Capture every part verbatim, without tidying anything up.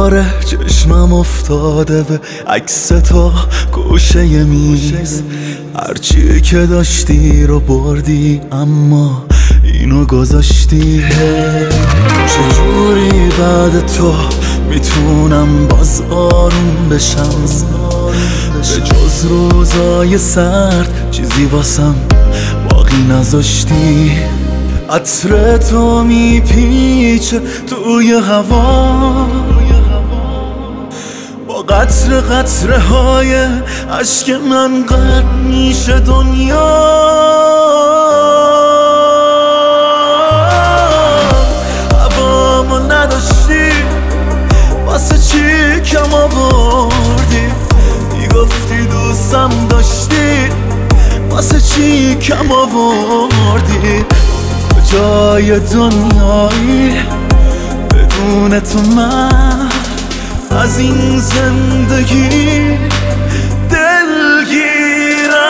دوباره چشمم افتاده به عکس تو گوشه میز. هرچی که داشتی رو بردی اما اینو گذاشتی. چجوری بعد تو میتونم باز آروم بشم؟ به جز روزای سرد چیزی واسم باقی نذاشتی. عطر تو میپیچه توی هوا با قطر قطره های عشق من قطع میشه دنیا. هوامو نداشتی واسه چی کم آوردی؟ میگفتی دوستم داشتی واسه چی کم آوردی؟ جای دنیایی بدون تو من از این زندگی دلگیرم.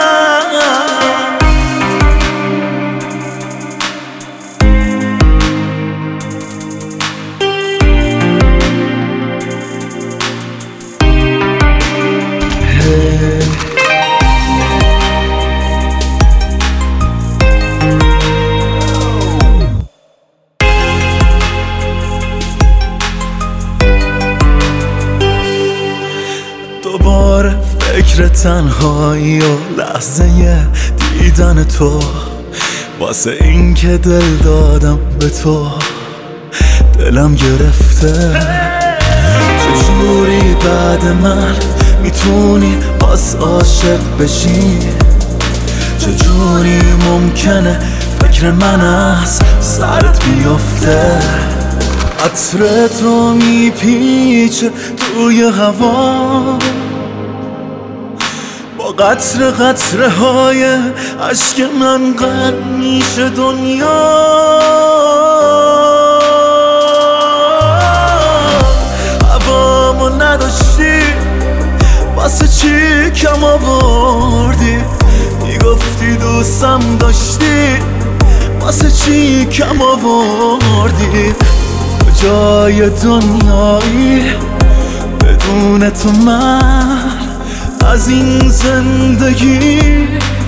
دوباره فکر تنهایی و لحظه دیدن تو، واسه این که دل دادم به تو دلم گرفته. چجوری بعد من میتونی باز عاشق بشی؟ چجوری ممکنه فکر من از سرت بیفته؟ عطر تو میپیچه توی هوا با قطر قطره های عشق من قطع میشه دنیا. هوامو نداشتی واسه چی کم آوردی؟ میگفتی دوستم داشتی واسه چی کم آوردی؟ جای دنیایی بدون تو من از این زندگی